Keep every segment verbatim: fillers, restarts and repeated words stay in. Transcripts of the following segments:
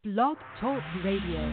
Blog Talk Radio.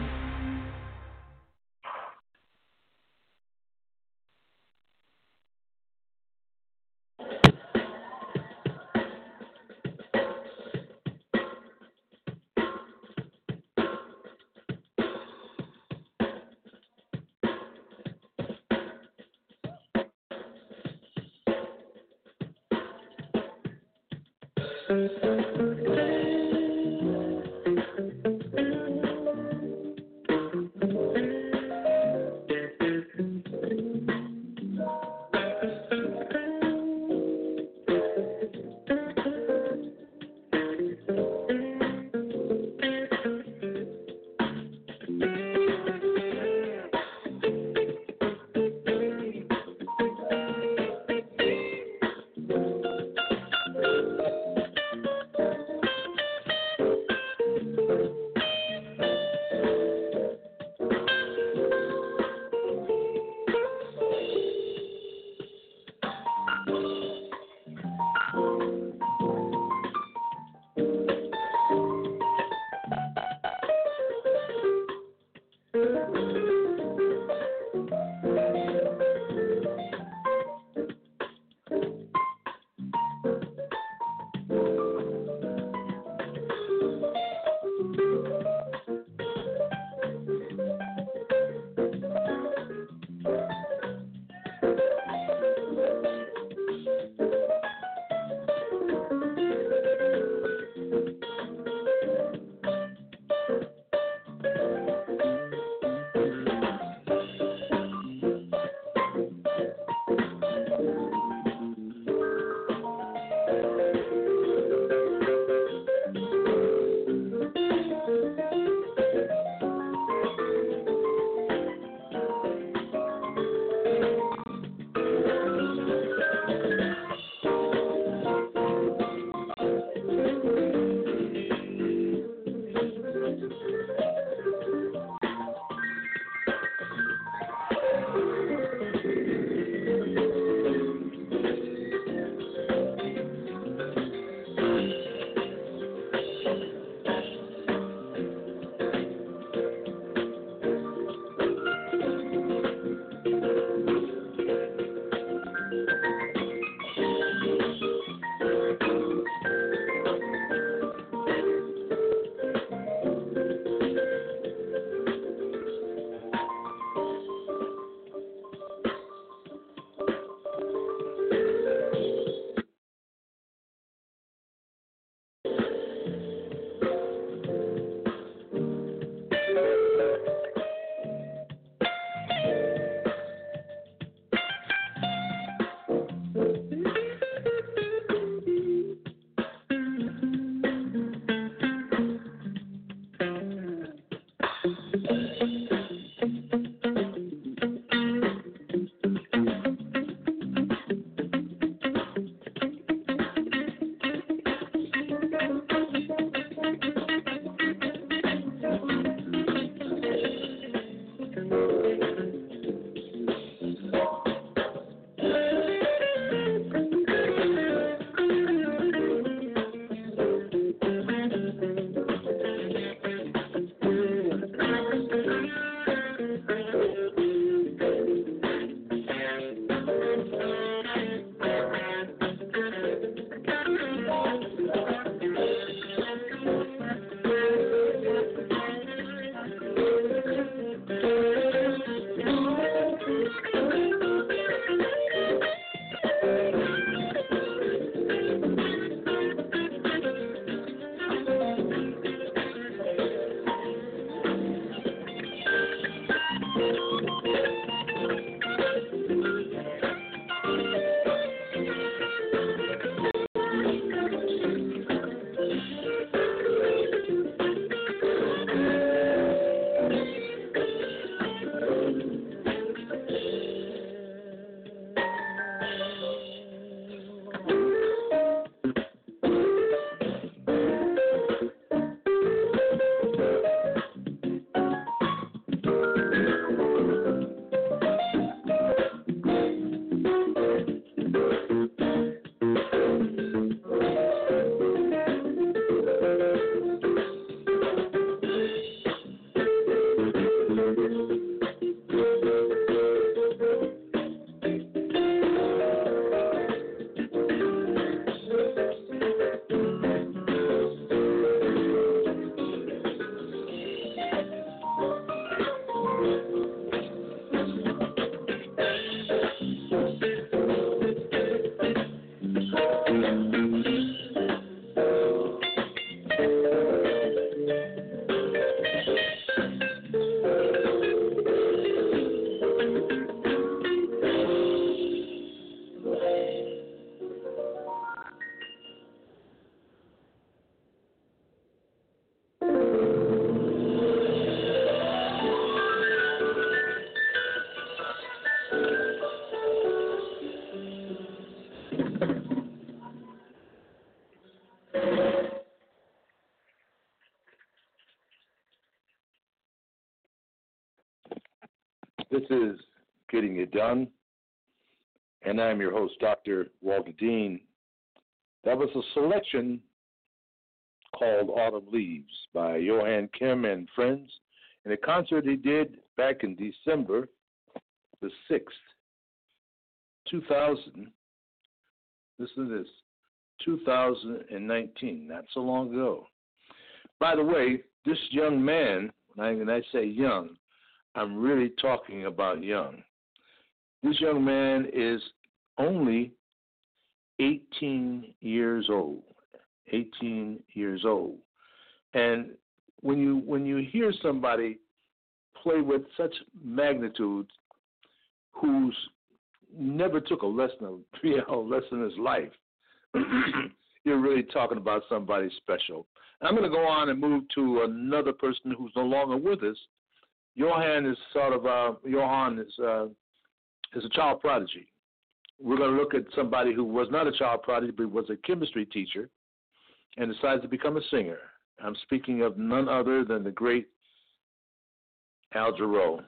This is Getting It Done, and I'm your host, Doctor Walter Dean. That was a selection called Autumn Leaves by Johann Kim and friends in a concert he did back in December the sixth, two thousand. Listen to this, two thousand nineteen, not so long ago. By the way, this young man, when I, when I say young, I'm really talking about young. This young man is only eighteen years old. eighteen years old. And when you when you hear somebody play with such magnitude who's never took a lesson, a three-hour lesson in his life, you're really talking about somebody special. I'm going to go on and move to another person who's no longer with us. Johann is sort of uh, Johann is uh, is a child prodigy. We're going to look at somebody who was not a child prodigy, but was a chemistry teacher and decided to become a singer. I'm speaking of none other than the great Al Jarreau.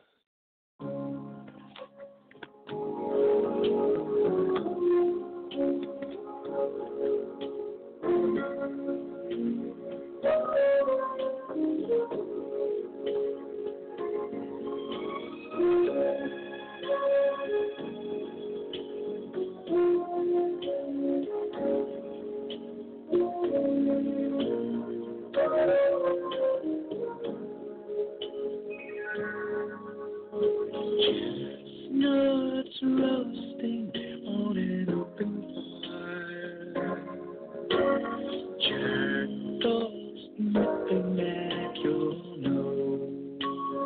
Chestnuts roasting on an open fire, jackdaws nipping at your nose,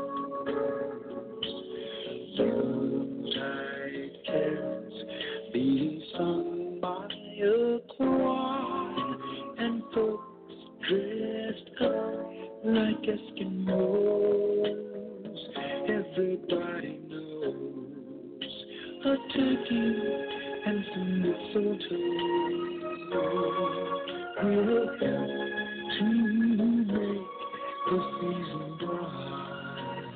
Yuletide carols being sung by a choir, and folks dressed up like Eskimos. Everybody knows a turkey and some mistletoe will help to make the season bright.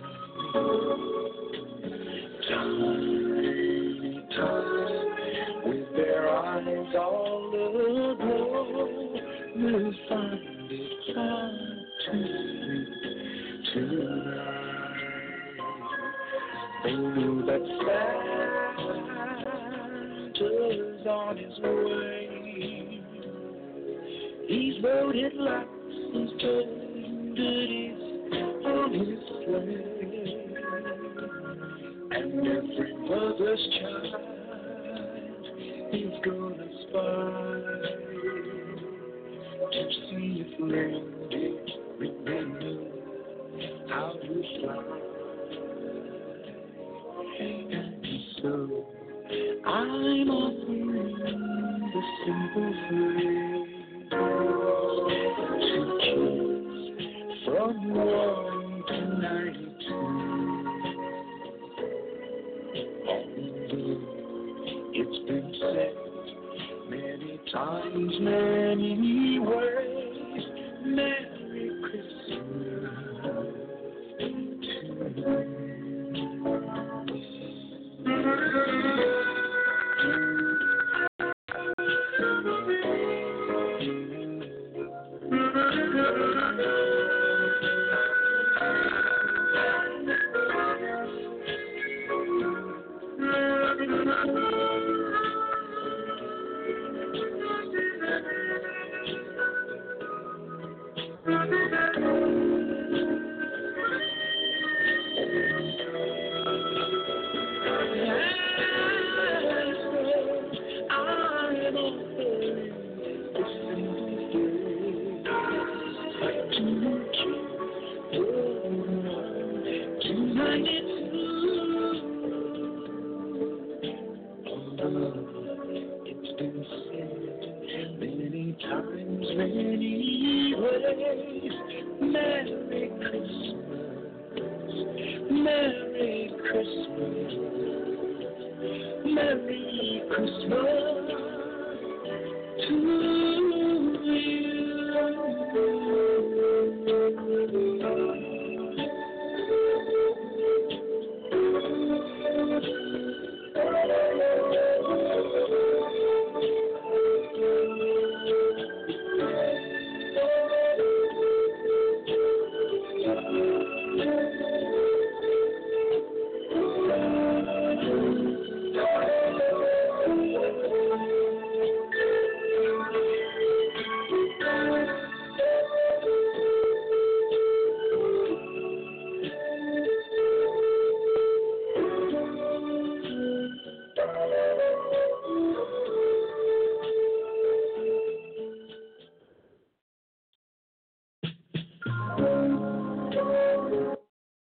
Tiny tots with their eyes all aglow will find it hard to sleep tonight. They know that Santa's on his way. He's loaded lots of goodies on his sleigh, and every mother's child is gonna spy to see if reindeer remember how to fly. And so I'm offering the simple phrase to kids from one to ninety-two. Although it's been said many times, many ways, Merry Christmas to you. It's been said many times, many ways. Merry Christmas, Merry Christmas, Merry Christmas to you.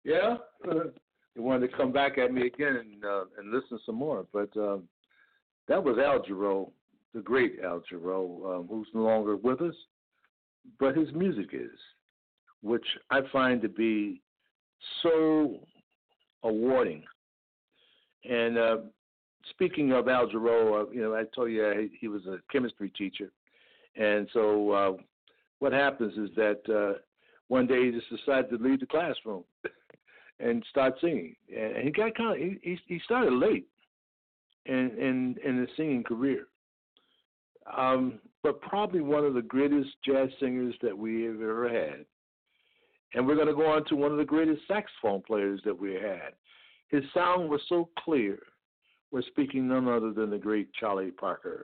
Yeah, they wanted to come back at me again and uh, and listen some more. But um, that was Al Jarreau, the great Al Jarreau, um, who's no longer with us, but his music is, which I find to be so awarding. And uh, speaking of Al Jarreau, uh, you know, I told you uh, he, he was a chemistry teacher, and so uh, what happens is that uh, one day he just decided to leave the classroom and start singing. And he got kind of he he started late in in, in his singing career, um, but probably one of the greatest jazz singers that we have ever had. And we're going to go on to one of the greatest saxophone players that we had. His sound was so clear. We're speaking none other than the great Charlie Parker.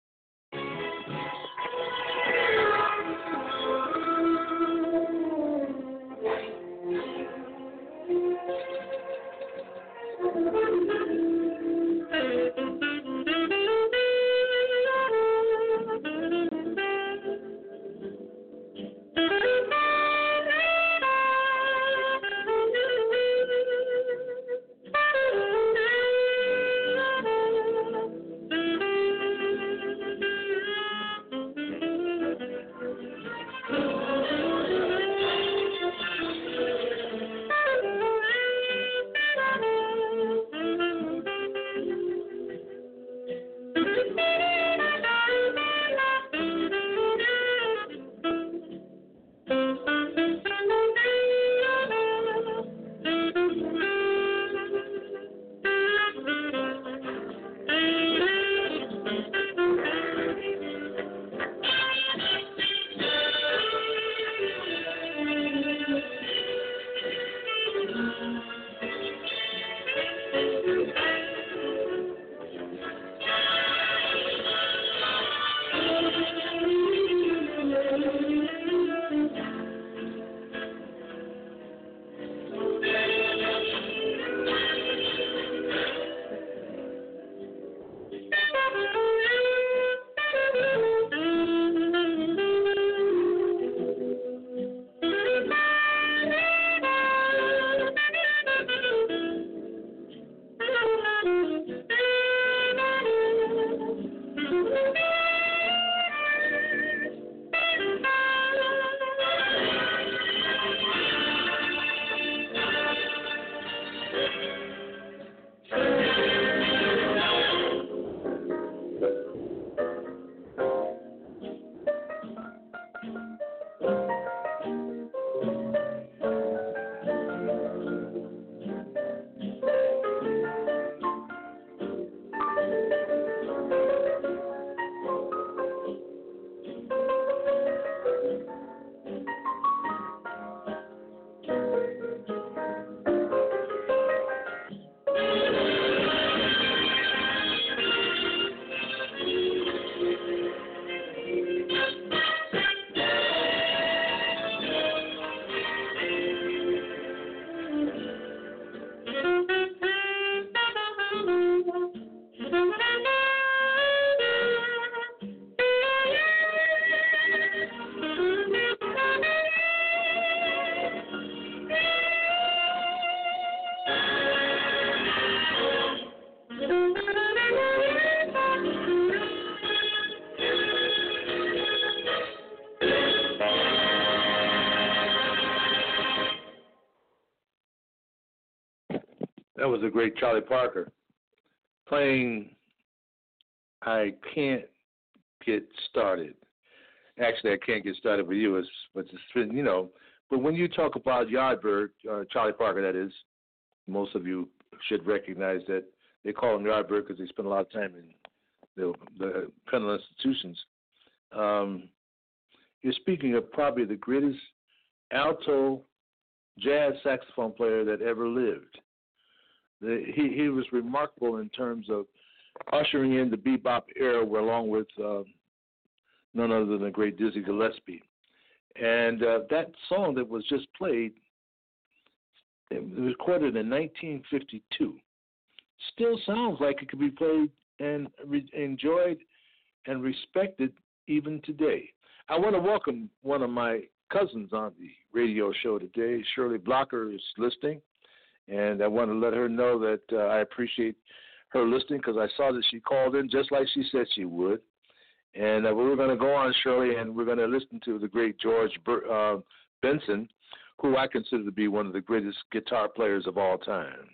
That was the great Charlie Parker playing I Can't Get Started. Actually, I Can't Get Started with You, it's, it's you know, but when you talk about Yardbird, uh, Charlie Parker, that is, most of you should recognize that they call him Yardbird because they spend a lot of time in the, the penal institutions. Um, you're speaking of probably the greatest alto jazz saxophone player that ever lived. The, he, he was remarkable in terms of ushering in the bebop era, along with uh, none other than the great Dizzy Gillespie. And uh, that song that was just played, it was recorded in nineteen fifty-two. Still sounds like it could be played and re- enjoyed and respected even today. I want to welcome one of my cousins on the radio show today. Shirley Blocker is listening. And I want to let her know that uh, I appreciate her listening because I saw that she called in just like she said she would. And uh, we're going to go on, Shirley, and we're going to listen to the great George Ber- uh, Benson, who I consider to be one of the greatest guitar players of all time.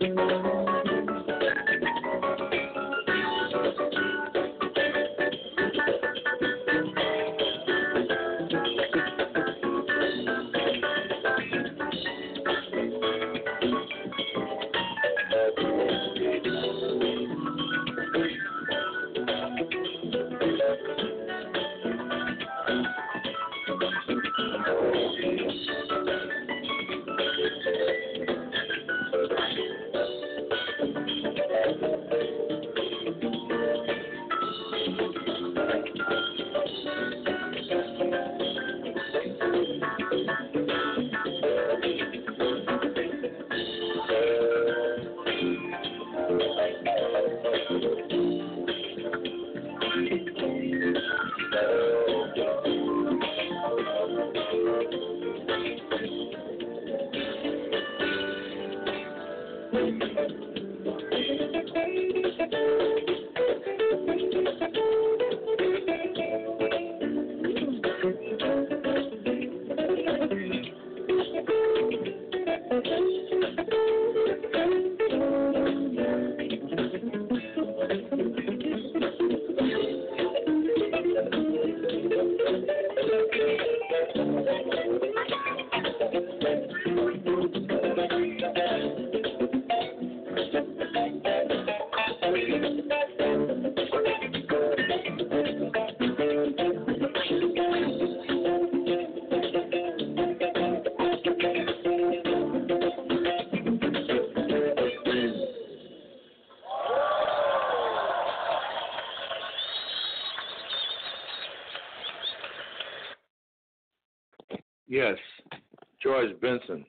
Yes, George Benson,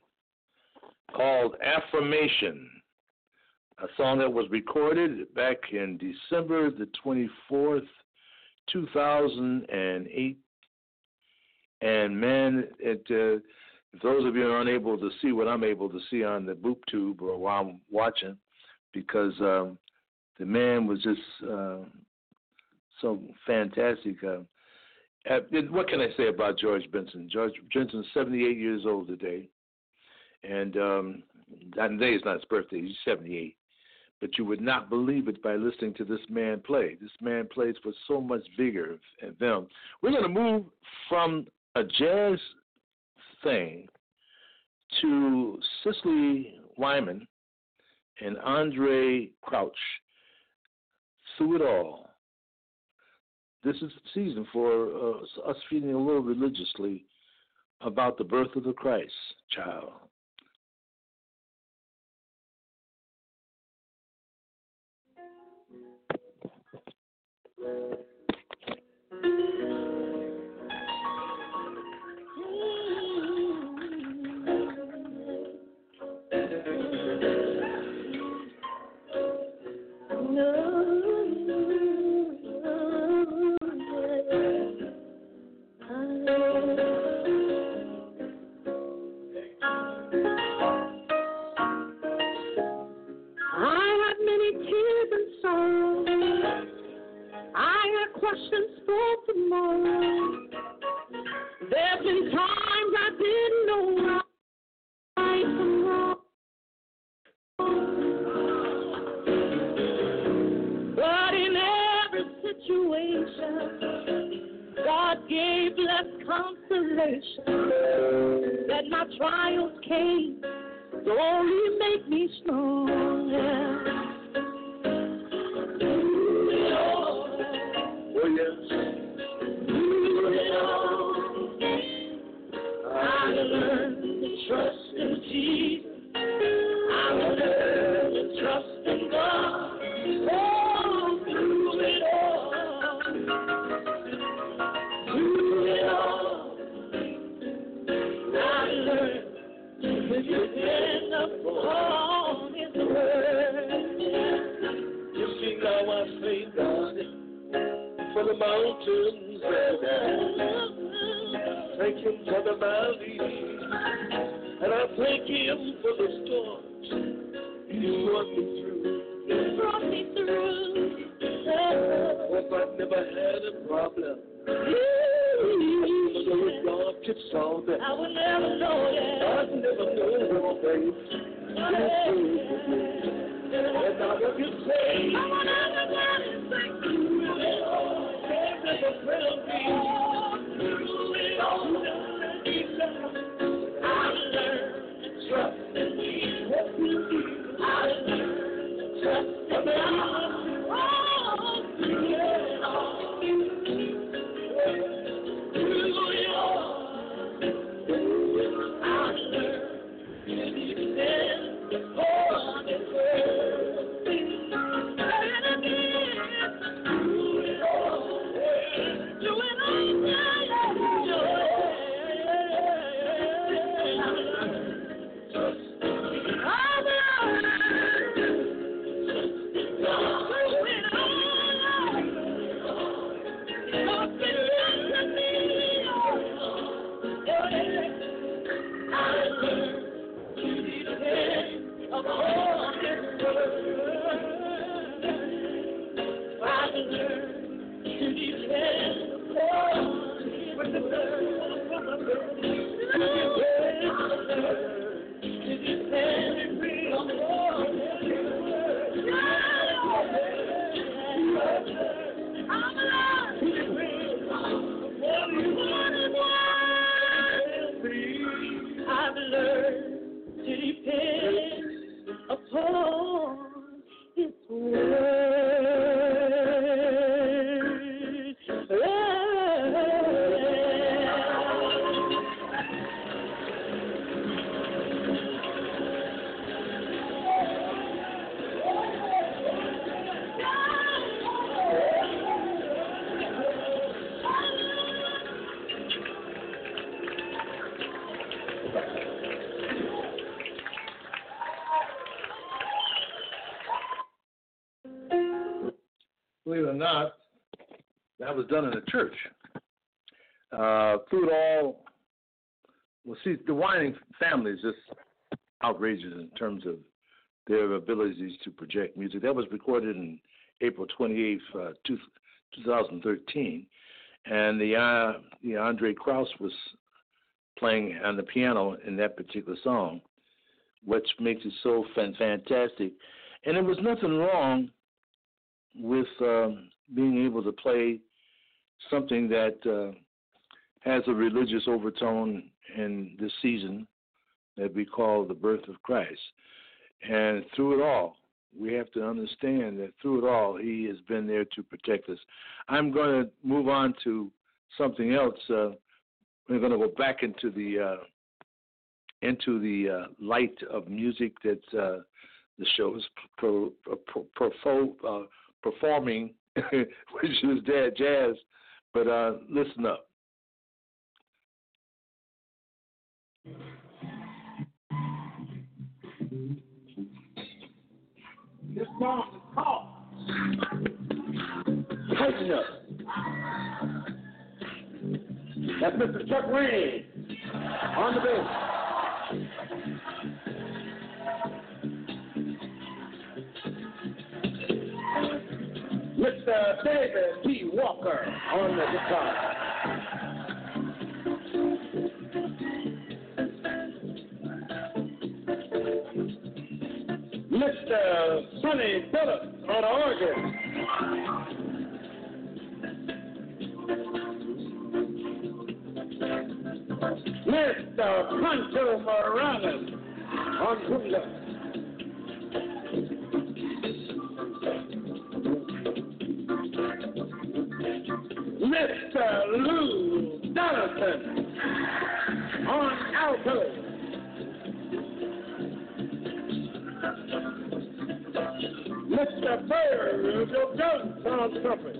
called Affirmation, a song that was recorded back in December the twenty-fourth, two thousand eight. And man, it, uh, those of you who are unable to see what I'm able to see on the Boop Tube or while I'm watching, because um, the man was just uh, so fantastic. Uh, Uh, what can I say about George Benson? George Benson's seventy-eight years old today, and um, today is not his birthday. He's seventy-eight, but you would not believe it by listening to this man play. This man plays with so much vigor and vim. We're going to move from a jazz thing to Cicely Wyman and Andre Crouch. Through it all. This is the season for uh, us feeling a little religiously about the birth of the Christ child. Questions for tomorrow. There's been times I didn't know right from wrong, but in every situation, God gave less consolation. That my trials came to only make me stronger. Oh, yes. I learned to trust in Jesus. I learned to trust in God. Oh, through it all, through it all, I learned to depend upon His word. You see, now I say, God, for the mountains and thank Him for the valleys, and I thank Him for the storms He brought me through. He brought me through. If I never had a problem, so if God could solve it, I would never know that. I'd never know, babe. Believe it or not, that was done in a church. Uh, through it all, well, see, the Whining Family is just outrageous in terms of their abilities to project music. That was recorded in April twenty-eighth, uh, two, twenty thirteen, and the, uh, the Andre Krauss was playing on the piano in that particular song, which makes it so fan- fantastic. And there was nothing wrong with um, being able to play something that uh, has a religious overtone in this season that we call the birth of Christ. And through it all, we have to understand that through it all, he has been there to protect us. I'm going to move on to something else. Uh, we're going to go back into the uh, into the uh, light of music that uh, the show is pro, pro, pro, pro, uh, performing, which is jazz. But uh, listen up. This song is called Tighten Up. That's Mister Chuck Rainey on the bass. Mister David T. Walker on the guitar. Mister Sonny Phillips on organ. Mister Pancho Morales on conga. Mister Lou Donaldson on alto. Mister Virgil Jones on trumpet.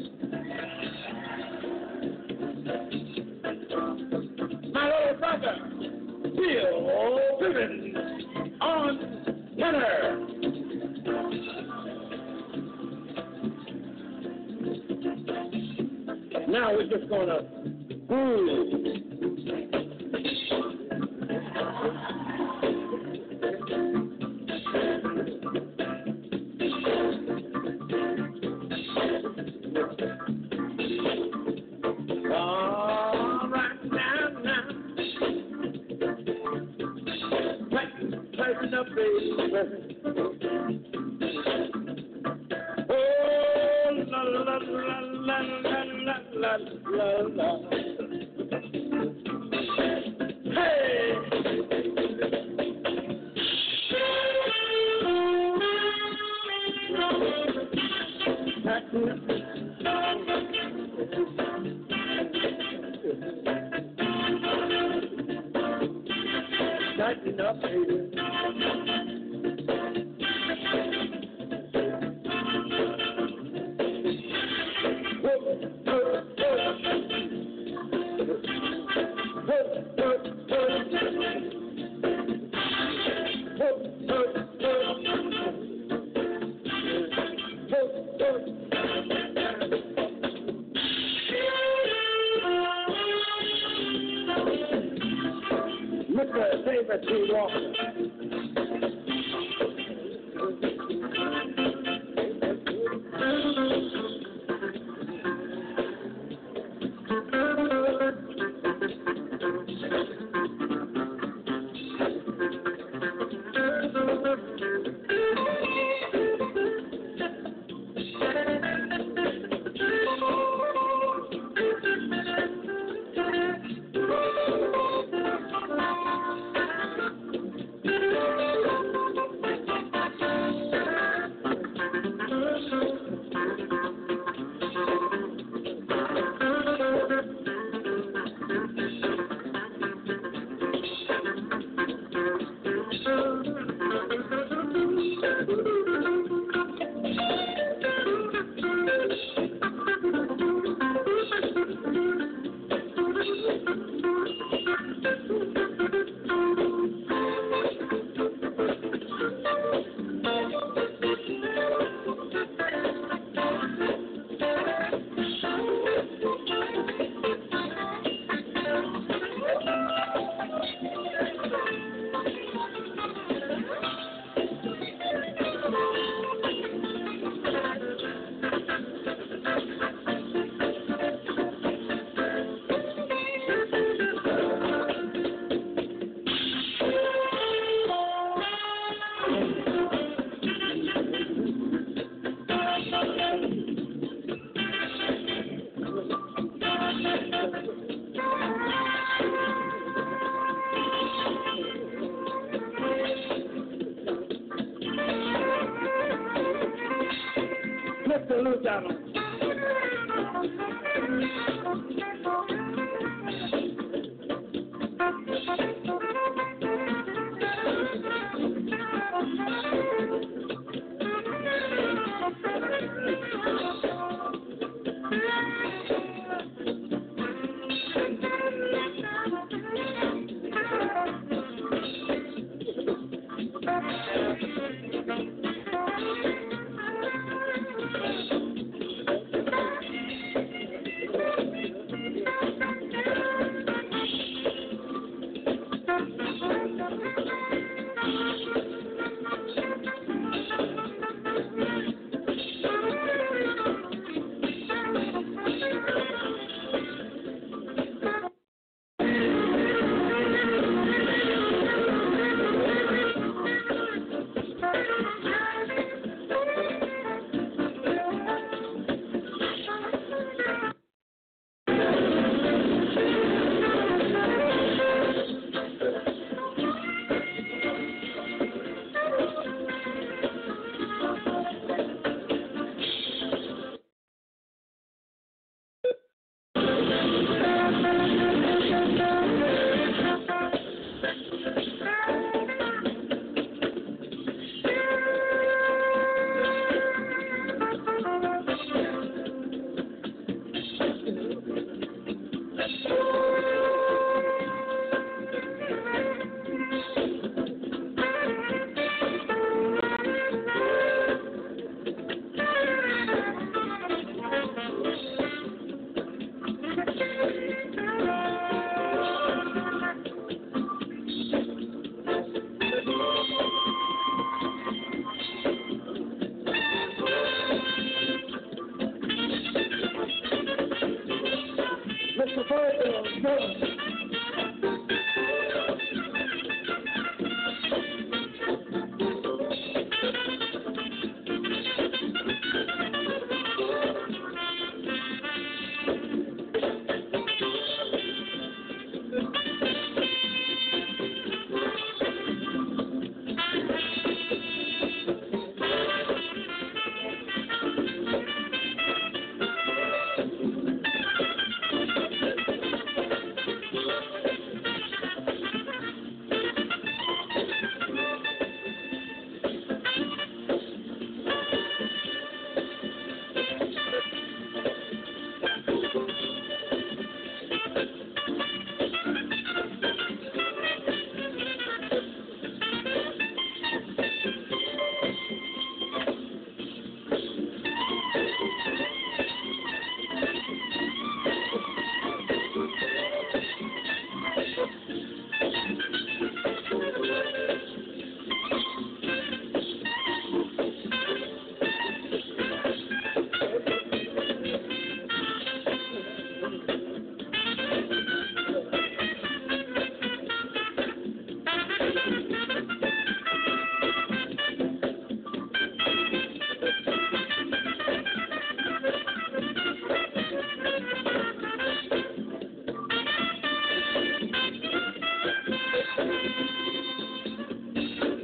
My little brother, Bill Bivens on tenor. Now we're just going to groove. All right, now, now. Tighten, tighten tighten up, baby. Oh, la la la la la la la la. Hey. Tighten up. Tighten up, baby. Mister David T. Walker. Mister Luciano.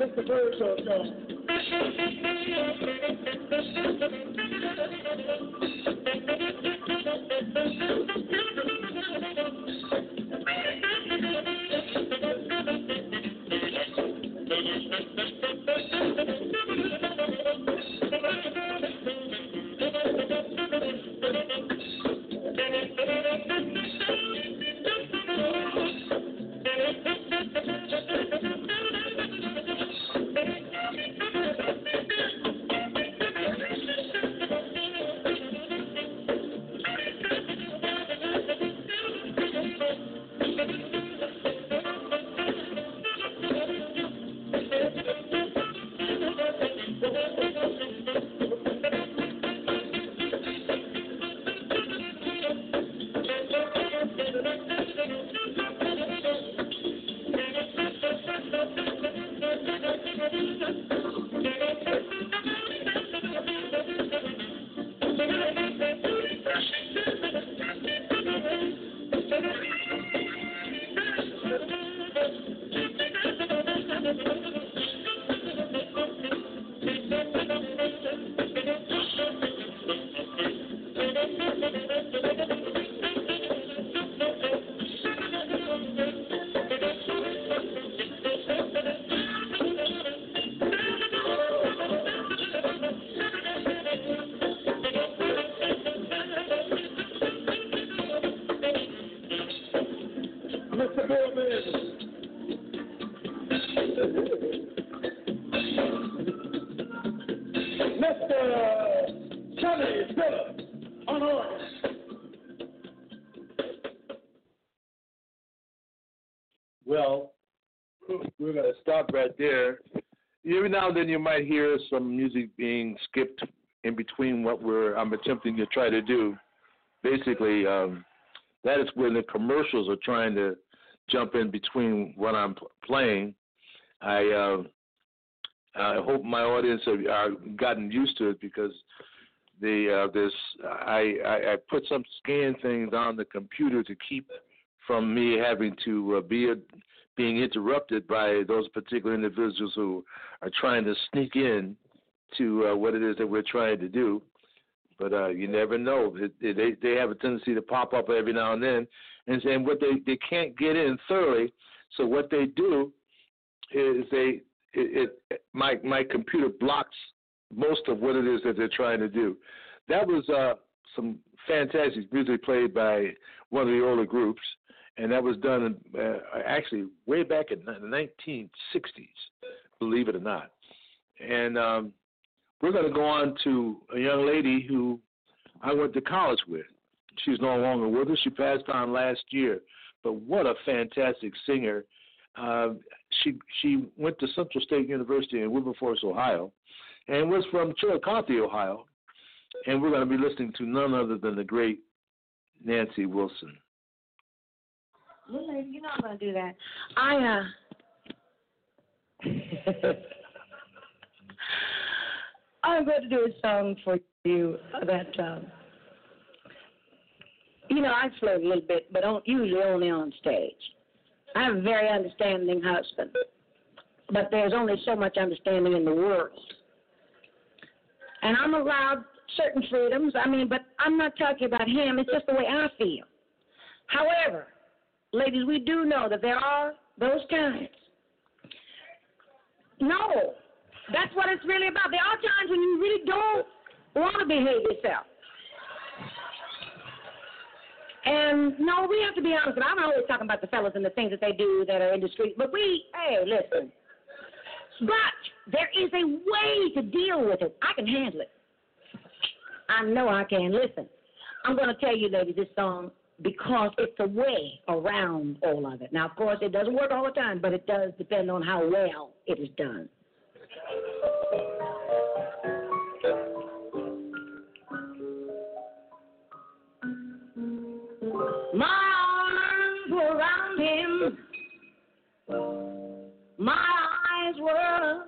the birds are gone. Mister Bowman. Mister Johnny Phillips on organ. Well, we're going to stop right there. Every now and then you might hear some music being skipped in between what we're I'm attempting to try to do. Basically, um, that is when the commercials are trying to jump in between what I'm p- playing. I uh, I hope my audience have uh, gotten used to it because the uh, this I, I I put some scan things on the computer to keep from me having to uh, be a, being interrupted by those particular individuals who are trying to sneak in to uh, what it is that we're trying to do. But uh, you never know. It, it, they they have a tendency to pop up every now and then, and saying what they, they can't get in thoroughly. So what they do is they it, it my my computer blocks most of what it is that they're trying to do. That was uh, some fantastic music played by one of the older groups, and that was done uh, actually way back in the nineteen sixties, believe it or not. And um, we're going to go on to a young lady who I went to college with. She's no longer with us. She passed on last year. But what a fantastic singer. Uh, she she went to Central State University in Wilberforce, Ohio, and was from Chillicothe, Ohio. And we're going to be listening to none other than the great Nancy Wilson. Well, lady, you know I'm going to do that. I, uh... I'm going to do a song for you that, um, you know, I flirt a little bit, but don't, usually only on stage. I have a very understanding husband, but there's only so much understanding in the world. And I'm allowed certain freedoms, I mean, but I'm not talking about him. It's just the way I feel. However, ladies, we do know that there are those times. No. That's what it's really about. There are times when you really don't want to behave yourself. And, no, we have to be honest. And I'm always talking about the fellas and the things that they do that are indiscreet. But we, hey, listen. But there is a way to deal with it. I can handle it. I know I can. Listen, I'm going to tell you, ladies, this song because it's a way around all of it. Now, of course, it doesn't work all the time, but it does depend on how well it is done. My arms were around him, my eyes were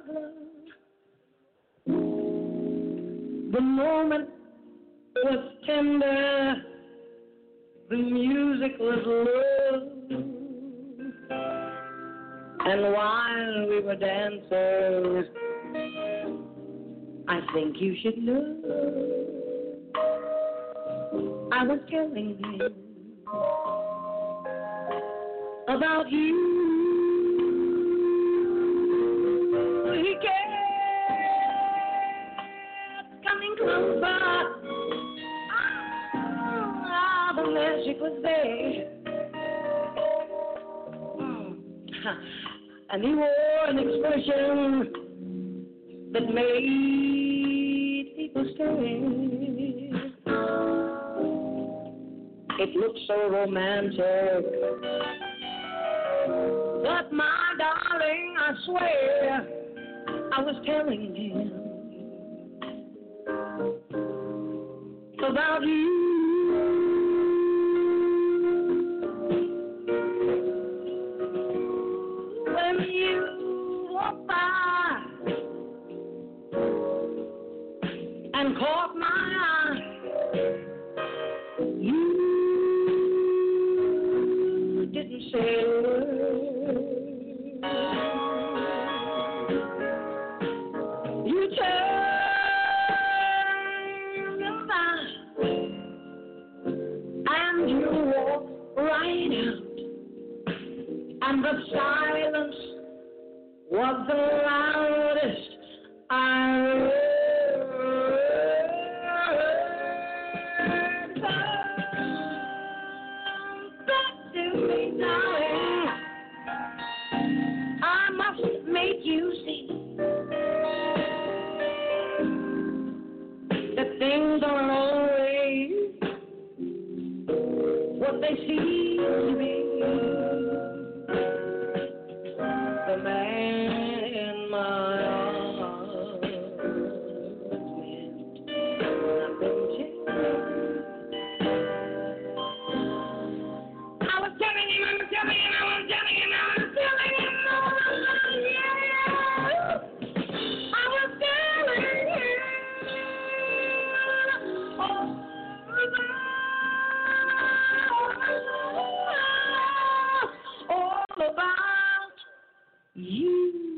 aglow. The moment was tender, the music was low. And while we were dancing, I think you should know I was telling him about you. He kept coming closer. Ah, the magic was there. And he wore an expression that made people stare. It looked so romantic, but my darling, I swear, I was telling him about you. When you walk by and caught my eye, you didn't say a word. You turned your back and you walked right out, and the silence was the loudest I heard. Come back to me, darling. I must make you see that things aren't always what they seem to be. The man in my arms meant nothing to me. I was telling him, I was telling him, I was telling him, I was telling him, yeah. I was telling him all about, all about you.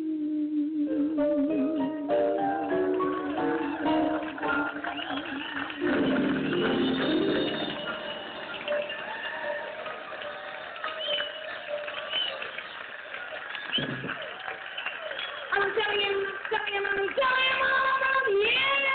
I'm telling him, telling him, I'm telling him all about you.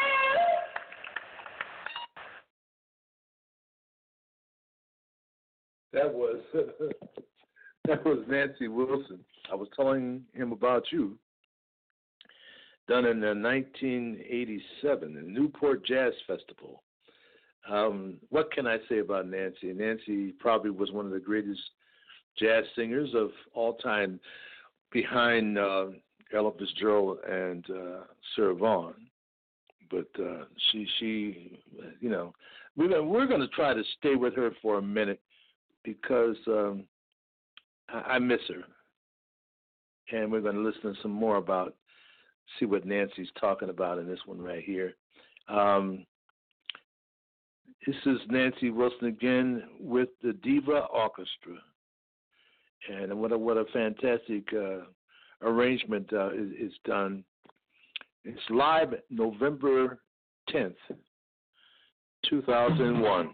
That was that was Nancy Wilson. I was telling him about you. Done in uh, nineteen eighty-seven, the Newport Jazz Festival. Um, what can I say about Nancy? Nancy probably was one of the greatest jazz singers of all time, behind uh, Ella Fitzgerald and uh, Sarah Vaughan. But uh, she, she, you know, we're gonna, we're going to try to stay with her for a minute because um, I, I miss her. And we're going to listen to some more about, see what Nancy's talking about in this one right here. Um, this is Nancy Wilson again with the Diva Orchestra. And what a, what a fantastic uh, arrangement uh, is, is done. It's live November tenth, two thousand one.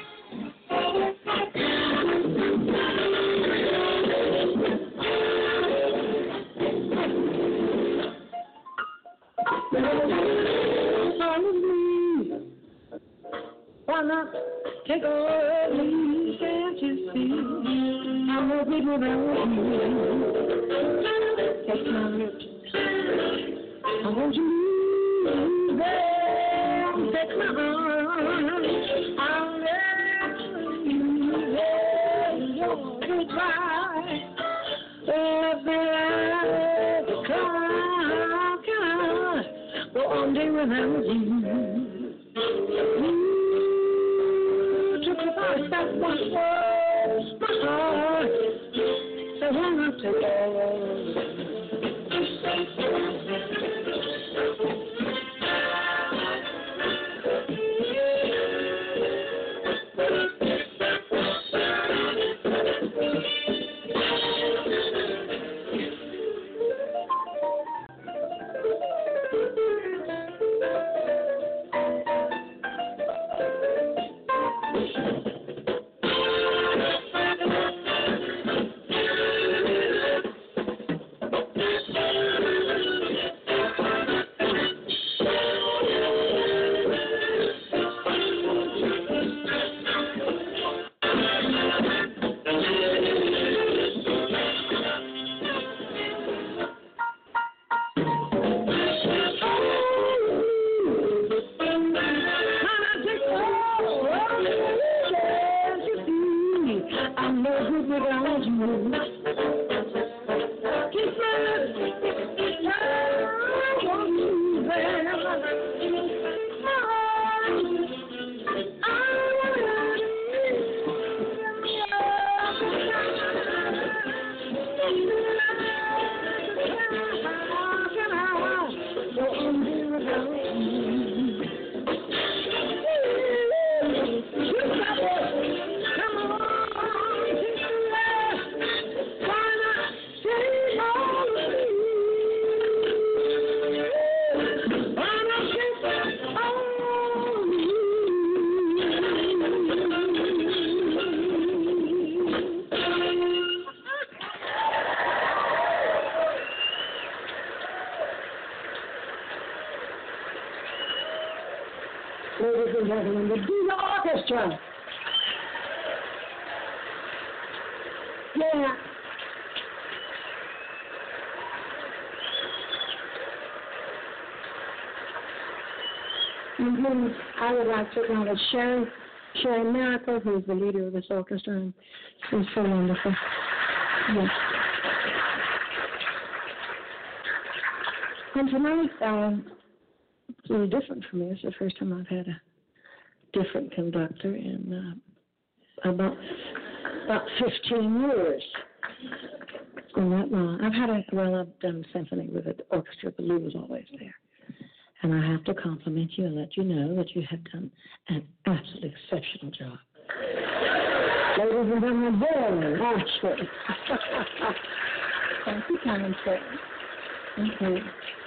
Why not take a leave, can't you see? I'm no good without you. Take my lips, I want you there. Take my arms, I'll let you there. Your goodbye, let me let the cloud go on day without you. That one was my heart, so when I take all over. Ladies and gentlemen, the Diva Orchestra. Yeah. Mm-hmm. I would like to acknowledge Sharon, Sharon Miracle, who is the leader of this orchestra, and she's so wonderful. Yes. And tonight, um, it's a little different for me. It's the first time I've had a different conductor in uh, about about fifteen years. It's been that long. I've had a, well, I've done symphony with an orchestra, but Lou was always there. And I have to compliment you and let you know that you have done an absolutely exceptional job. Ladies and gentlemen, Bill Ashford. Thank you, Common Sense. Thank you.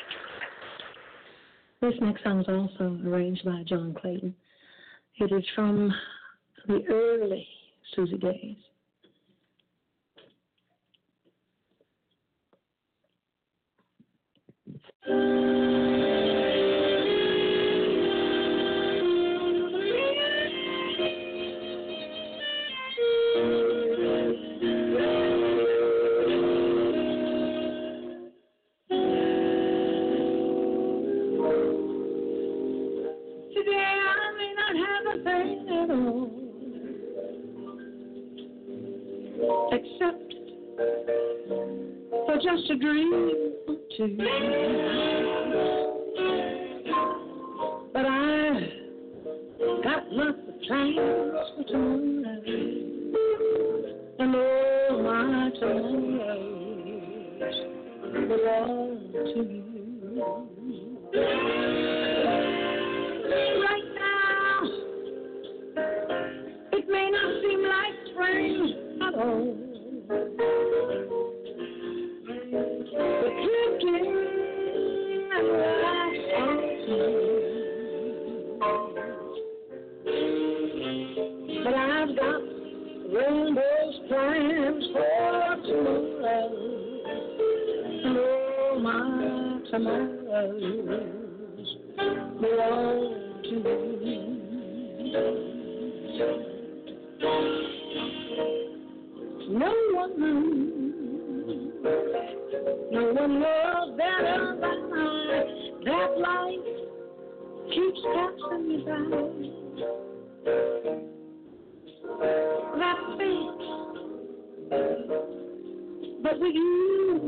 This next song is also arranged by John Clayton. It is from the early Susie days. Except for just a dream or two. But I've got lots of plans for tomorrow, and all my tomorrows belong to you. Right now, it may not seem like spring at all, but drifting right on through. But I've got rainbows plans for tomorrow, and all my tomorrows belong to you. No one knew, no one knows better than I, that life keeps passing me by. That fate, but with you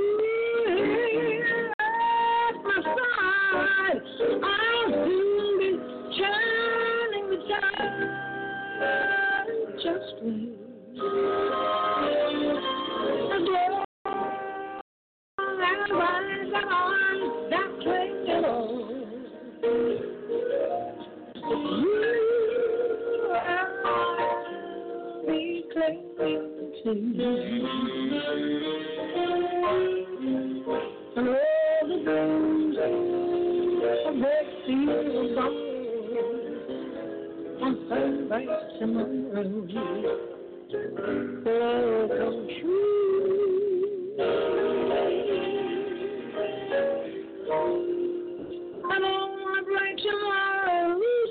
at my side, I'll soon be turning the tide. Just wait. And all the dreams of that feel gone on Sunday tomorrow will all come true. And all my bright tomorrows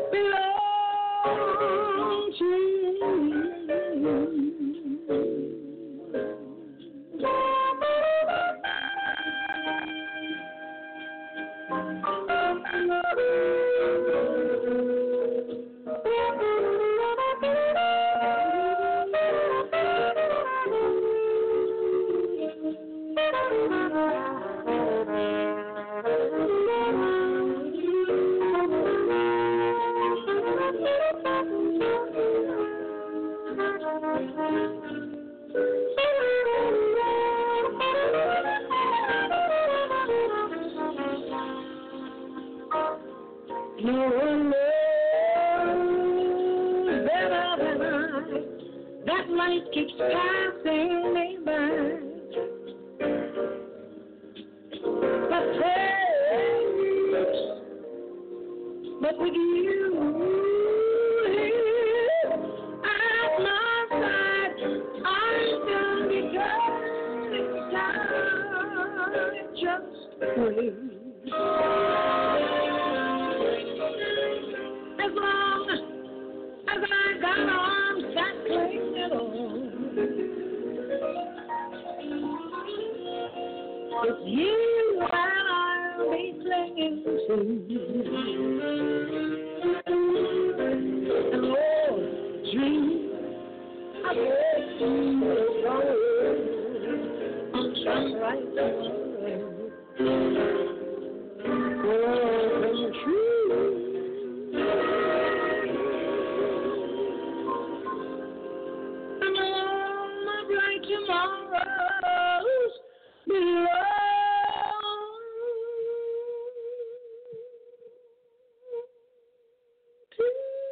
belong to you. No one knows better than I, that life keeps passing me by. But thanks, but with you at my side, I'm still becoming tired. Just wait. sea. And oh, dream, I bet you will go just right there. Oh, come true. And all my bright tomorrows belong to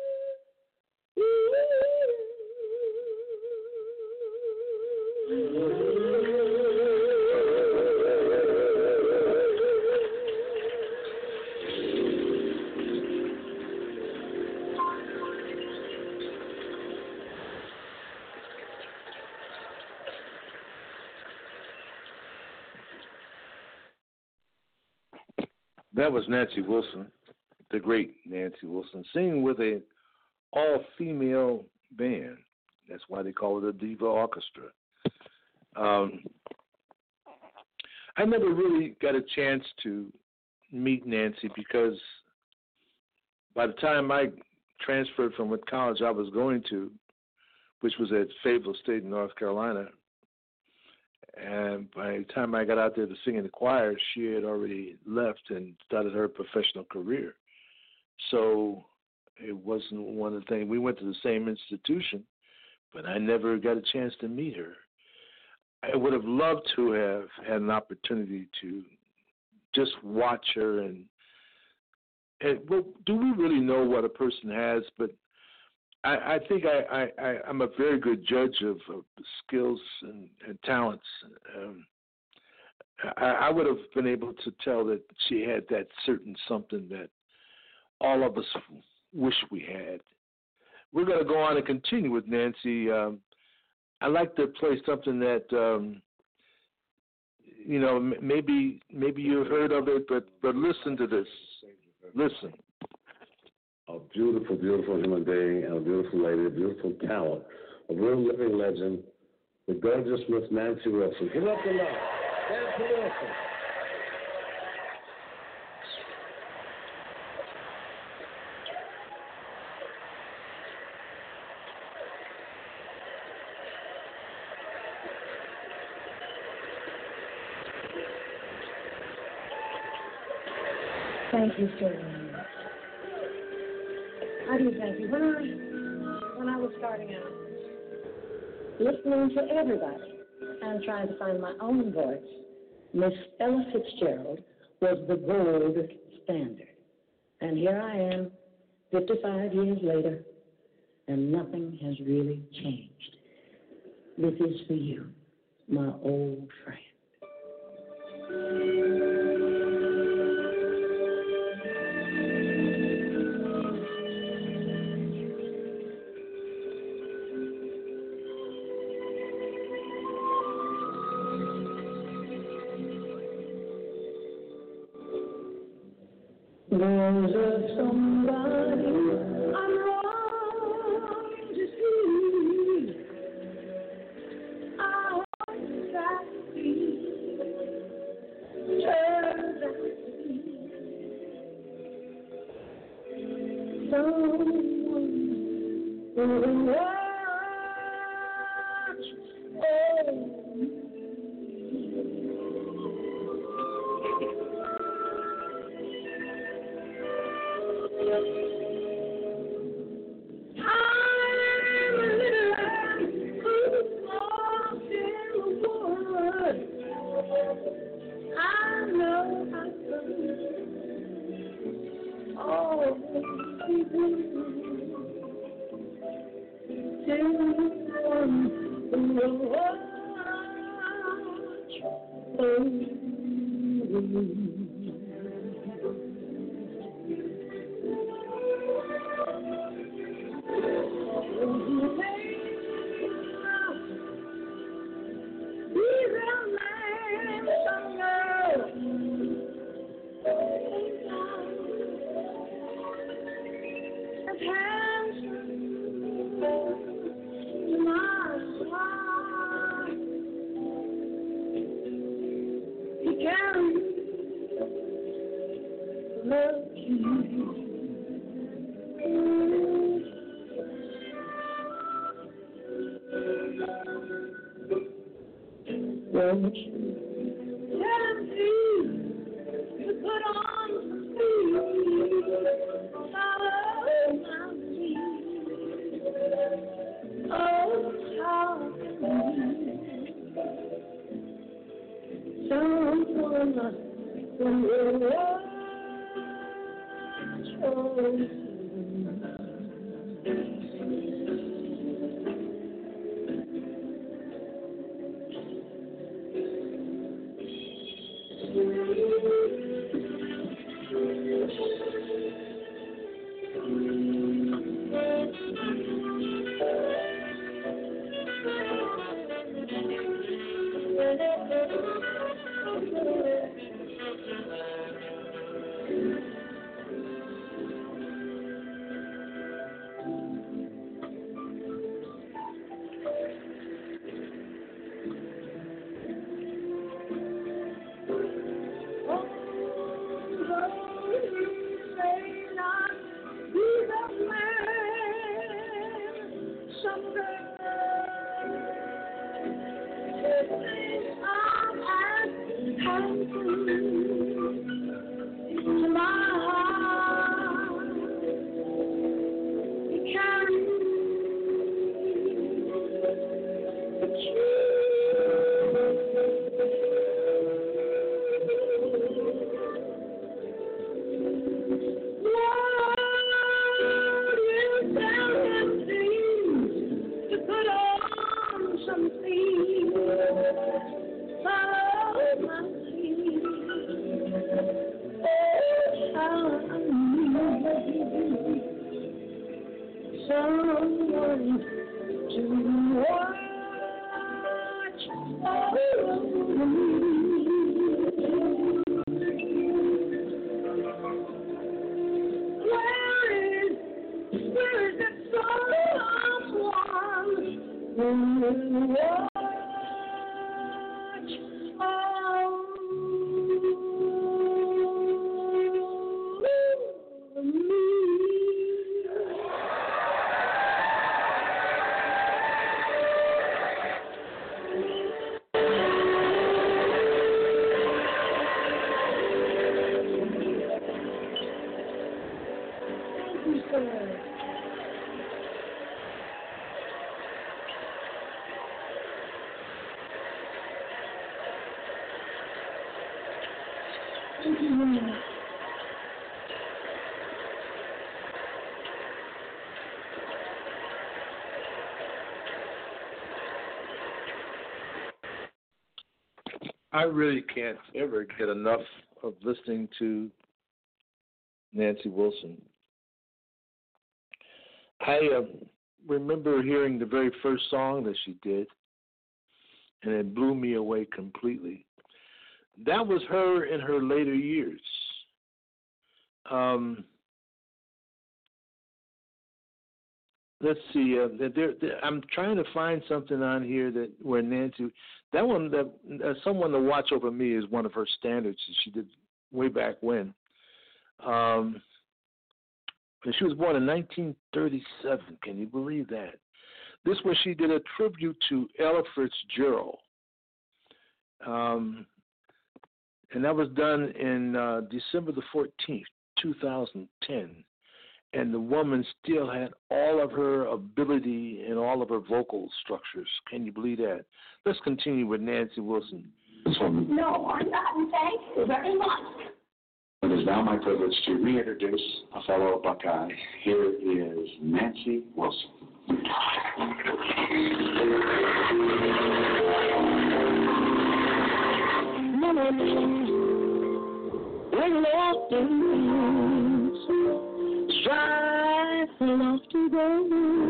That was Nancy Wilson, the great Nancy Wilson, singing with a all-female band. That's why they call it a diva orchestra. Um, I never really got a chance to meet Nancy because by the time I transferred from what college I was going to, which was at Fayetteville State in North Carolina, and by the time I got out there to sing in the choir, she had already left and started her professional career. So it wasn't one of the things. We went to the same institution, but I never got a chance to meet her. I would have loved to have had an opportunity to just watch her. And, and well, do we really know what a person has? But I, I think I, I, I, I'm a very good judge of, of skills and, and talents. Um, I, I would have been able to tell that she had that certain something that all of us wish we had. We're going to go on and continue with Nancy. Um, I'd like to play something that, um, you know, m- maybe maybe you've heard of it, but, but listen to this. Listen. A beautiful, beautiful human being and a beautiful lady, a beautiful talent, a real living legend, the gorgeous Miss Nancy Wilson. Give it up to love. Nancy Wilson. Thank you so much. I do thank you. When I, when I was starting out, listening to everybody and trying to find my own voice, Miss Ella Fitzgerald was the gold standard. And here I am, fifty-five years later, and nothing has really changed. This is for you, my old friend. There's a somebody I'm wrong to see. I want that to be, turns out to be someone who will watch over me. love you. Won't you tell me to put on some sleep, follow my feet, oh, talk to me, someone from your watch. I really can't ever get enough of listening to Nancy Wilson. I uh, remember hearing the very first song that she did, and it blew me away completely. That was her in her later years. Um, let's see. Uh, there, there, I'm trying to find something on here that where Nancy. That one, that uh, Someone to Watch Over Me is one of her standards that she did way back when. Um, and she was born in nineteen thirty-seven. Can you believe that? This was she did a tribute to Ella Fitzgerald. Um, and that was done in uh, December the fourteenth, two thousand ten. And the woman still had all of her ability and all of her vocal structures. Can you believe that? Let's continue with Nancy Wilson. No, I'm not. Thank you very much. It is now my privilege to reintroduce a fellow Buckeye. Here is Nancy Wilson. When lost in strife enough to go,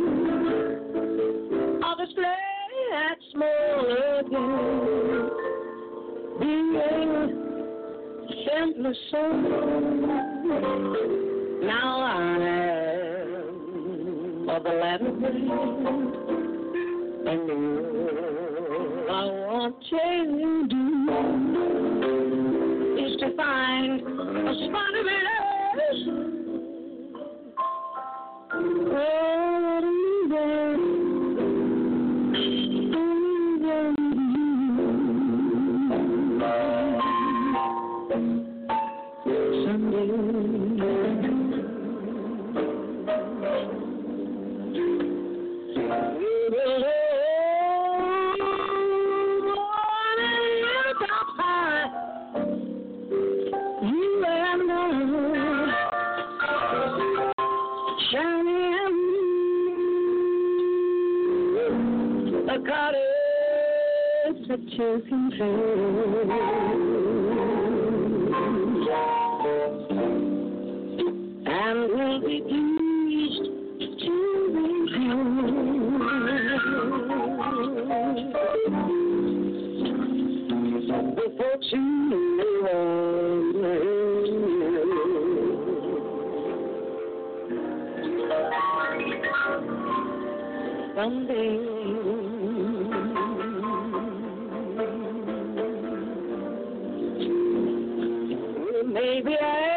I'll display that small again, being simply so. Now I am of the land of rain, and all I want to do is to find a spot of it. that you can feel. And will be pleased to review the folks who someday. Maybe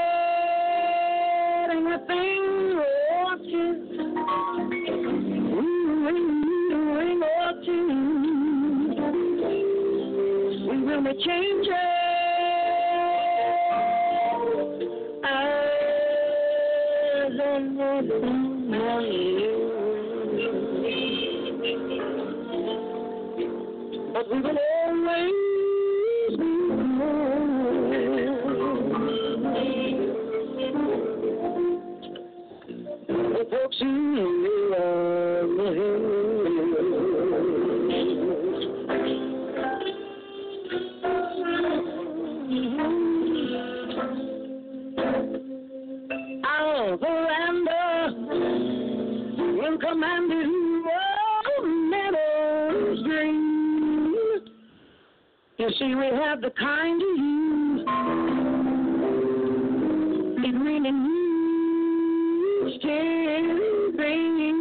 adding a thing or two, ring or two. We will make changes as on you. But we will always be the folks who love him. Our veranda will command you meadows green. You see, we have the kind of you it really needs to be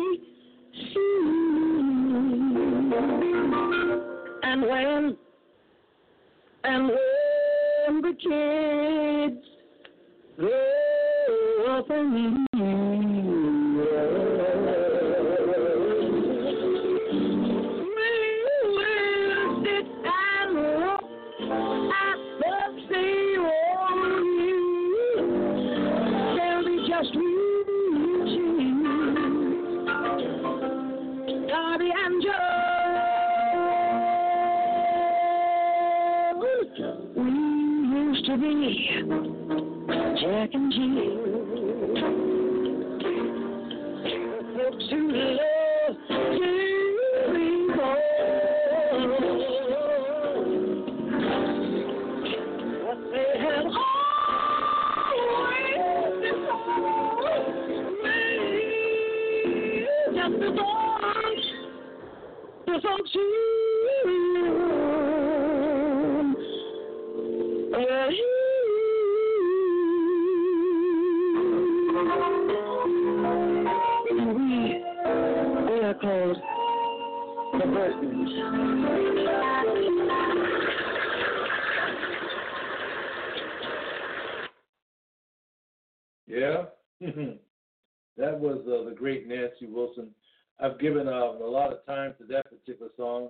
seen. And when, and when the kids grow up and to be Jack and Jill, folks who love to be born. What they have always been for, just the boys, the folks who yeah. We, we are called the Burtons. Yeah, that was uh, the great Nancy Wilson. I've given uh, a lot of time to that particular song.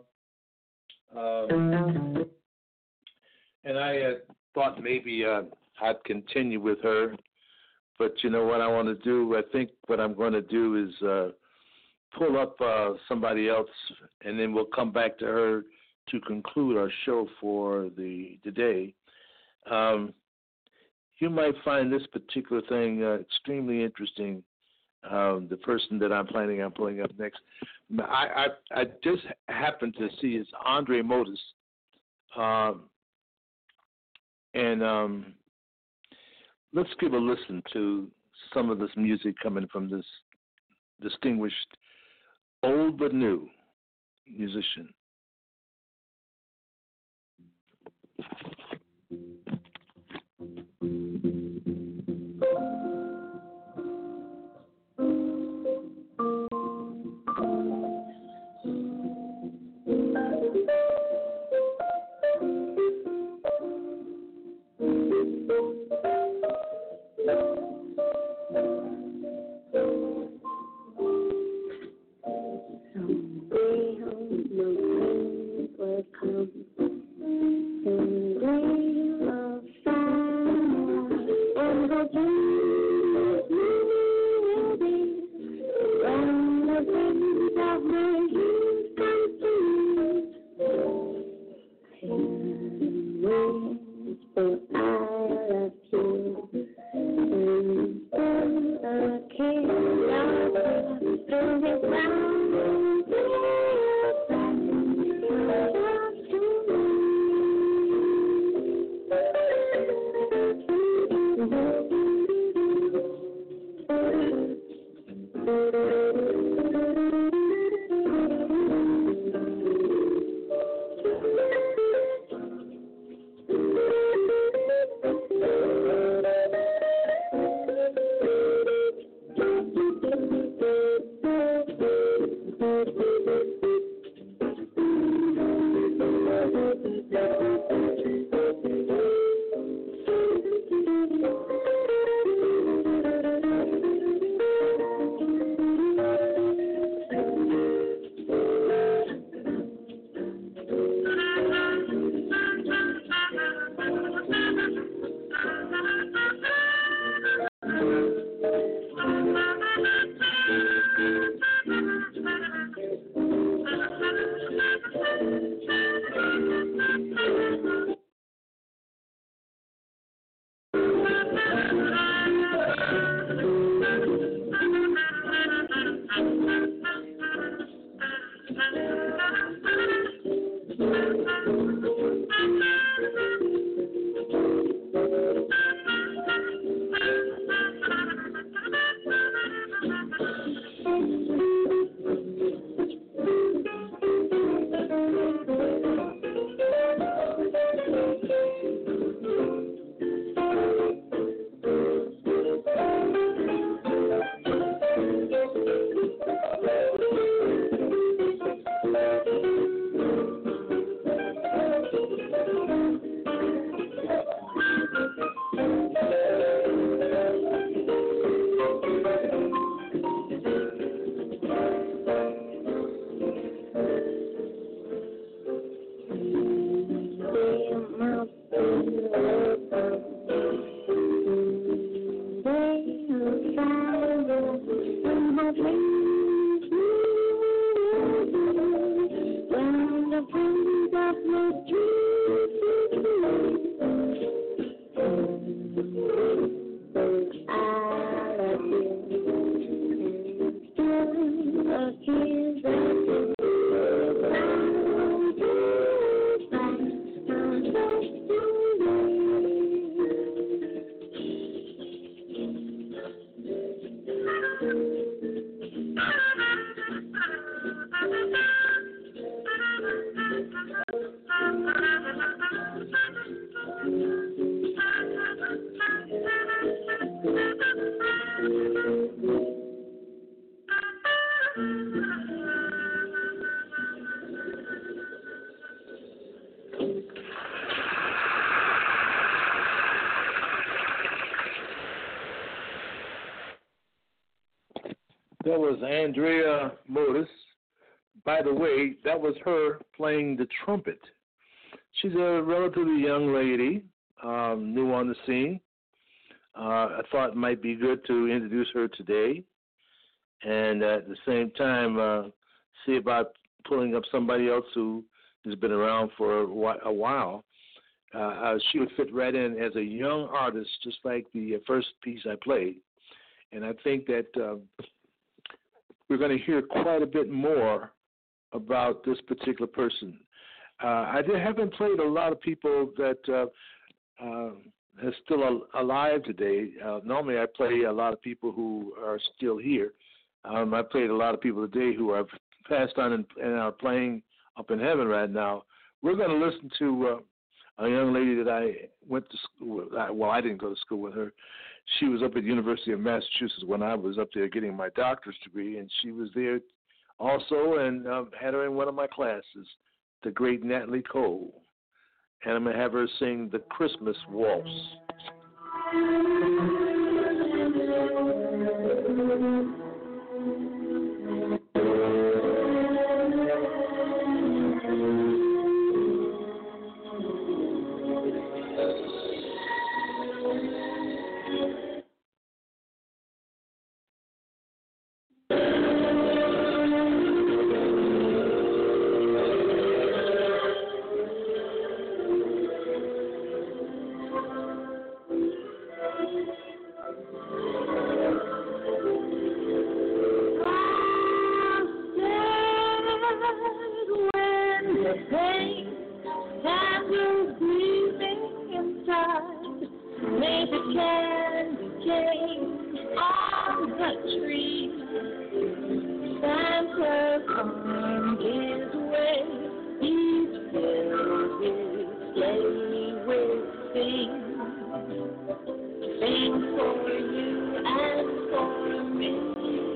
Um, And I uh, thought maybe uh, I'd continue with her. But you know what I want to do? I think what I'm going to do is uh, pull up uh, somebody else, and then we'll come back to her to conclude our show for the today. Um, you might find this particular thing uh, extremely interesting. Um, the person that I'm planning on pulling up next, I, I, I just happened to see is Andre Motis. Um, And um, let's give a listen to some of this music coming from this distinguished, old but new musician. Thank you. That was Andrea Motis. By the way, that was her playing the trumpet. She's a relatively young lady, um, new on the scene. Uh, I thought it might be good to introduce her today, and at the same time, uh, see about pulling up somebody else who has been around for a while. Uh, uh, she would fit right in as a young artist, just like the first piece I played. And I think that uh, we're going to hear quite a bit more about this particular person. Uh, I did, haven't played a lot of people that uh, uh, are still al- alive today. Uh, normally I play a lot of people who are still here. Um, I played a lot of people today who have passed on and, and are playing up in heaven right now. We're going to listen to uh, a young lady that I went to school with. Well, I didn't go to school with her. She was up at the University of Massachusetts when I was up there getting my doctorate degree, and she was there also and uh, had her in one of my classes, the great Natalie Cole. And I'm going to have her sing the Christmas Waltz. came on the tree. Santa's on his way. He's filled his sleigh with things. Things for you and for me.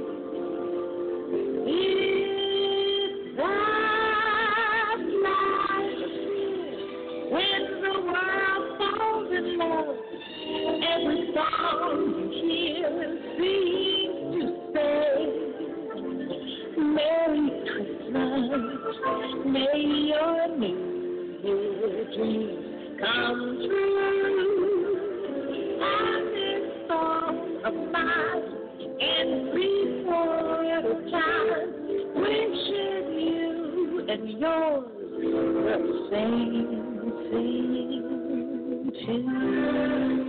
It's that light when the world falls in love. Every song you hear seems to say, Merry Christmas, may your New Year dreams come true. And this song of mine, every poet time, wishing you and yours the same thing too.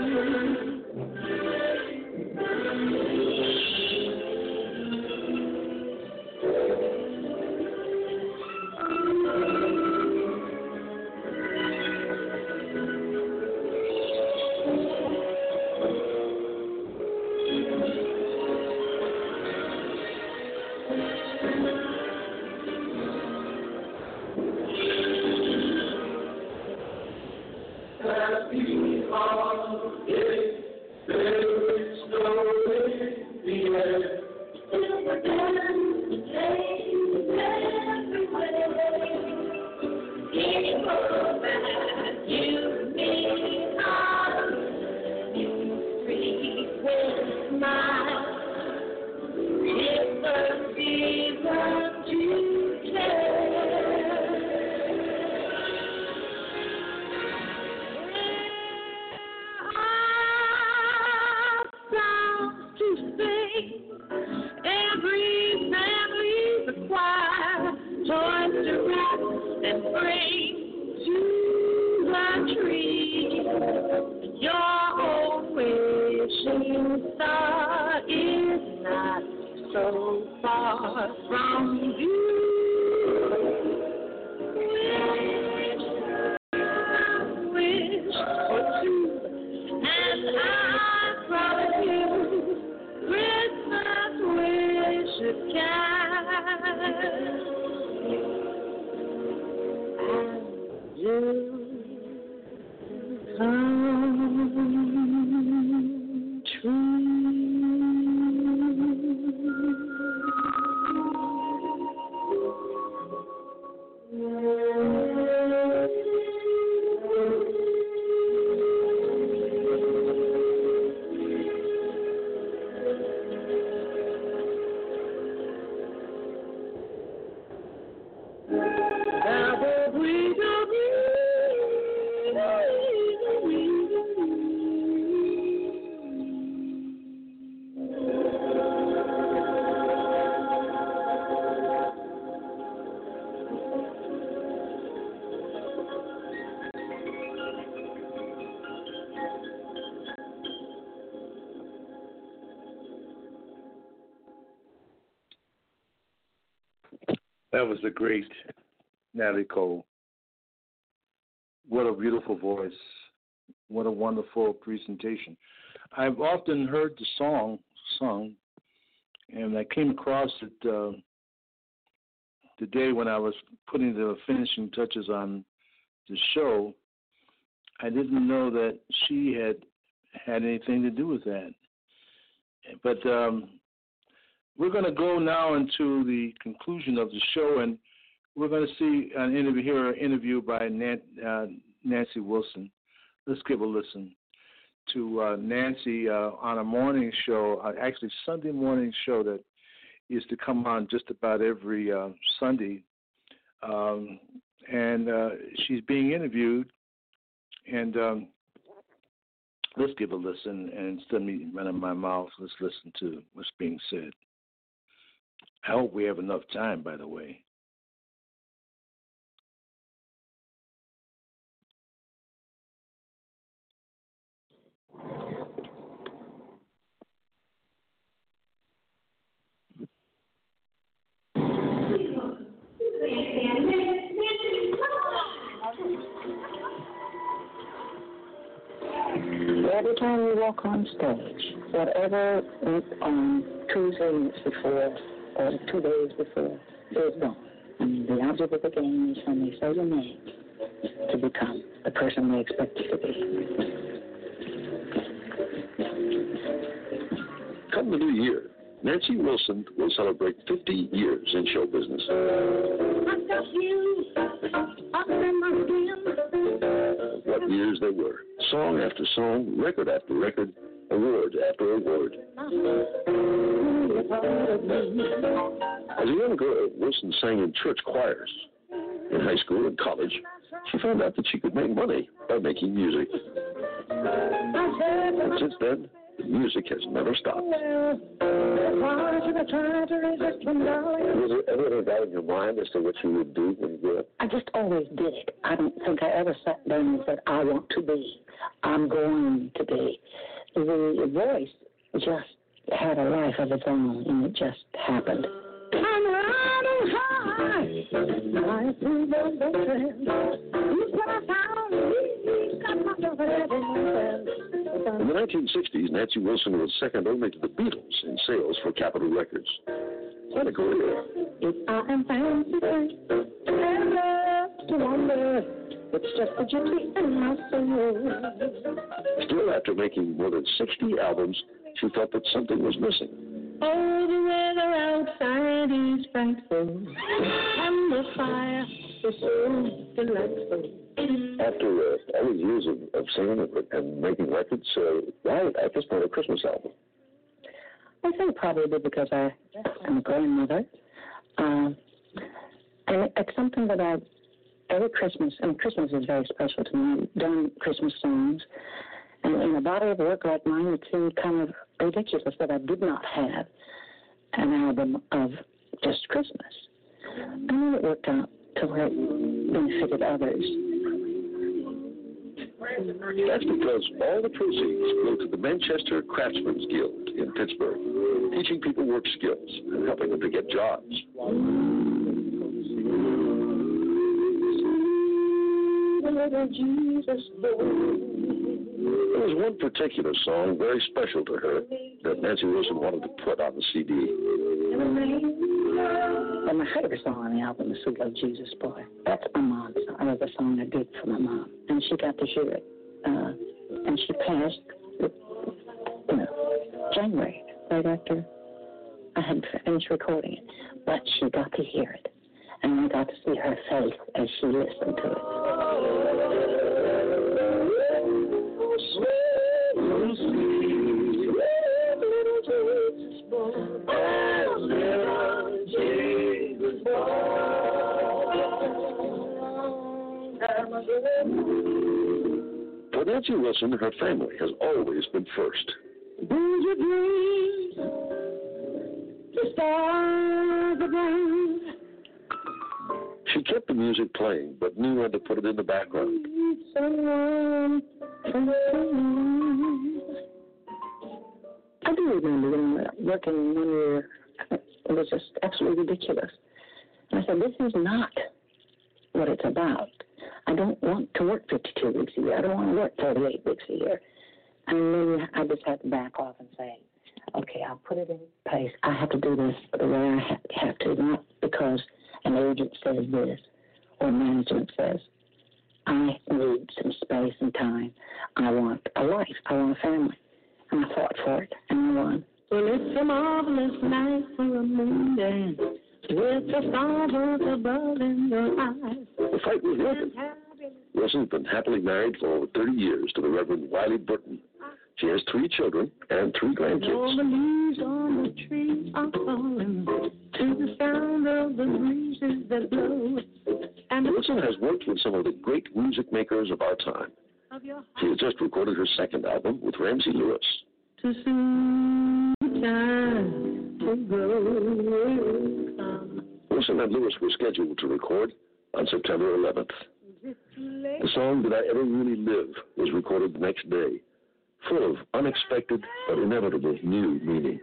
That was the great Natalie Cole. What a beautiful voice. What a wonderful presentation. I've often heard the song sung, and I came across it uh, the day when I was putting the finishing touches on the show. I didn't know that she had had anything to do with that. But um, we're going to go now into the conclusion of the show, and we're going to see an interview here, an interview by Nan, uh, Nancy Wilson. Let's give a listen to uh, Nancy uh, on a morning show, uh, actually Sunday morning show that is to come on just about every uh, Sunday. Um, and uh, she's being interviewed, and um, let's give a listen, and instead of me running my mouth, let's listen to what's being said. I hope we have enough time, by the way. Every time you walk on stage, whatever went on Tuesday nights before or two days before is gone. I mean, the object of the game is when they say your name to become the person they expect you to be. Come the new year, Nancy Wilson will celebrate fifty years in show business. What years they were. Song after song, record after record, award after award. As a young girl, Wilson sang in church choirs. In high school and college, she found out that she could make money by making music. And since then, the music has never stopped. Was there ever a doubt in your mind as to what you would do when you grew up? I just always did it. I don't think I ever sat down and said, I want to be. I'm going to be. The voice just had a life of its own, and it just happened. I'm riding high. I see the trend. He's what I found. He's got my In the nineteen sixties, Nancy Wilson was second only to the Beatles in sales for Capitol Records. What a career. If I am fancy, never to wonder. It's just a gypsy in my soul. Still, after making more than sixty albums, she felt that something was missing. Oh, the weather outside is frightful, and the fire is so delightful. After uh, all these years of, of singing and, and making records, uh, why at this point a Christmas album? I think probably because I am a grandmother. Um, and it's something that I, every Christmas, and Christmas is very special to me. I've done Christmas songs. And in a body of work like mine, it seemed kind of ridiculous that I did not have an album of just Christmas. And then it worked out to where it benefited others. That's because all the proceeds go to the Manchester Craftsmen's Guild in Pittsburgh, teaching people work skills and helping them to get jobs. There was one particular song very special to her that Nancy Wilson wanted to put on the C D. And my favorite song on the album is Sweet Love Jesus Boy. That's my mom's song. That was a song I did for my mom. And she got to hear it. Uh, and she passed, you know, January, right after I had finished recording it. But she got to hear it. And I got to see her face as she listened to it. For Nancy Wilson, her family has always been first. Do you dream the stars above? She kept the music playing, but knew when to put it in the background. Someone I do remember when working one year, it was just absolutely ridiculous. And I said, this is not what it's about. I don't want to work fifty-two weeks a year. I don't want to work thirty-eight weeks a year. And then I just had to back off and say, okay, I'll put it in place. I have to do this the way I have to, not because an agent says this or management says. I need some space and time. I want a life. I want a family. And I fought for it, and I won. Well, it's a marvelous night for a moon dance with the stars above in your eyes. The fight was working. Wilson's been happily married for over thirty years to the Reverend Wiley Burton. She has three children and three grandkids. All the leaves on the trees are falling to the sound of the breezes that blow. And Wilson has worked with some of the great music makers of our time. She has just recorded her second album with Ramsey Lewis. To soon time to go. Wilson and Lewis were scheduled to record on September eleventh. The song Did I Ever Really Live was recorded the next day, full of unexpected but inevitable new meaning.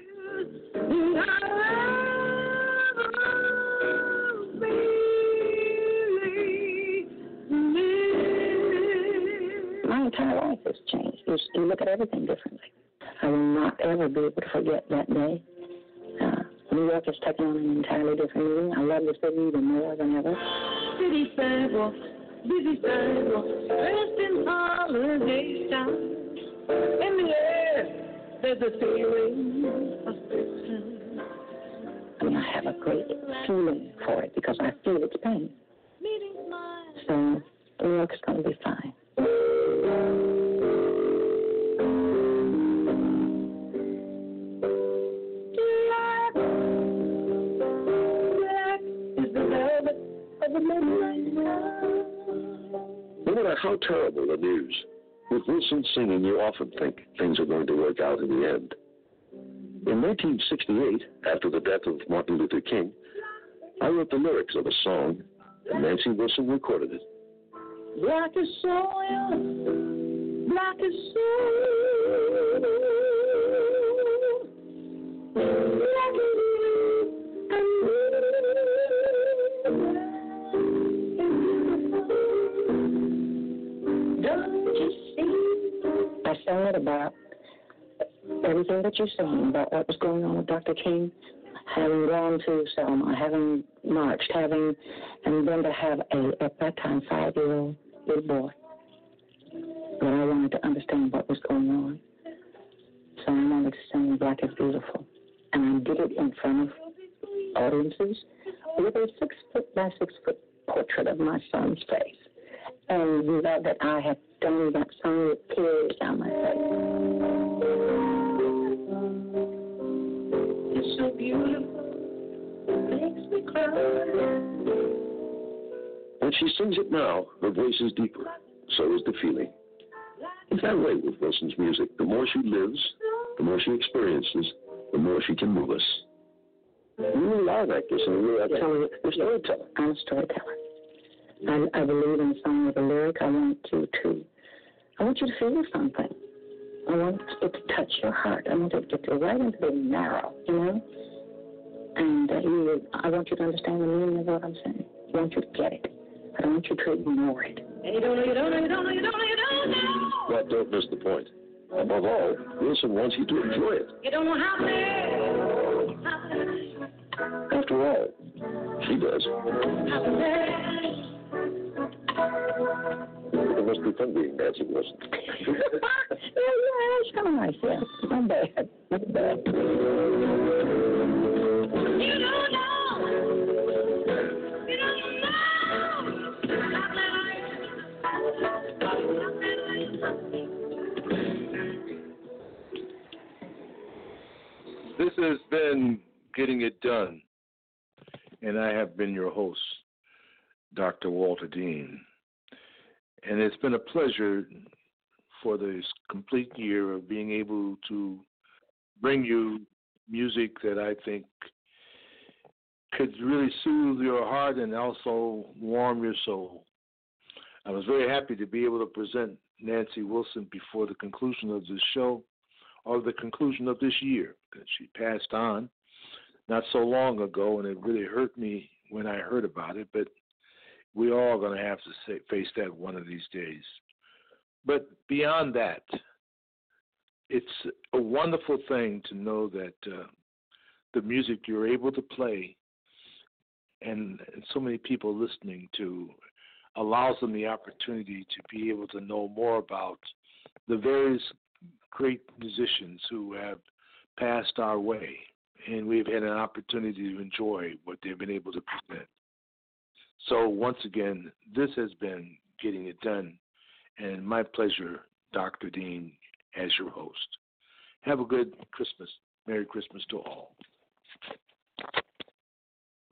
My entire life has changed. You, you look at everything differently. I will not ever be able to forget that day. Uh, New York has taken on an entirely different meaning. I love the city even more than ever. City sidewalk, busy sidewalk, dressed in holiday style. In the air, there's a feeling of Christmas. I mean, I have a great feeling for it because I feel its pain. So, New York is going to be fine. No matter how terrible the news, with Wilson singing, you often think things are going to work out in the end. In nineteen sixty-eight, after the death of Martin Luther King, I wrote the lyrics of a song, and Nancy Wilson recorded it. Black as soil, black as soil, black as I sang it about everything that you're saying, about what was going on with Doctor King, having gone to Selma, having marched, having, and then to have a, at that time, five-year-old little boy. But I wanted to understand what was going on. So I wanted to sing Black is Beautiful. And I did it in front of audiences with a six-foot by six-foot portrait of my son's face. And you know that I had done that song with tears down my face. It's so beautiful, makes me cry. When she sings it now, her voice is deeper. So is the feeling. It's that way with Wilson's music. The more she lives, the more she experiences, the more she can move us. You are like this, and you're a telling, you're a storyteller. I'm a storyteller. I, I believe in the song with the lyric. I want you to, I want you to feel something. I want it to touch your heart. I want it to get right into the marrow, you know? And uh, you, I want you to understand the meaning of what I'm saying. I want you to get it. I don't want you to ignore it. And you don't know, you don't know, you don't know, you don't know, you don't know. But don't miss the point. Above all, Wilson wants you to enjoy it. You don't know how bad. After all, she does. How bad. It must be fun being Nancy Wilson. yeah, yeah, it's kind of nice, yeah. Not bad. Not bad. You don't know. You don't know. This has been Getting It Done, and I have been your host, Doctor Walter Dean. And it's been a pleasure for this complete year of being able to bring you music that I think could really soothe your heart and also warm your soul. I was very happy to be able to present Nancy Wilson before the conclusion of this show, or the conclusion of this year, because she passed on not so long ago, and it really hurt me when I heard about it, but we're all going to have to say, face that one of these days. But beyond that, it's a wonderful thing to know that uh, the music you're able to play and, and so many people listening to allows them the opportunity to be able to know more about the various great musicians who have passed our way, and we've had an opportunity to enjoy what they've been able to present. So once again, this has been Getting It Done, and my pleasure, Doctor Dean, as your host. Have a good Christmas. Merry Christmas to all.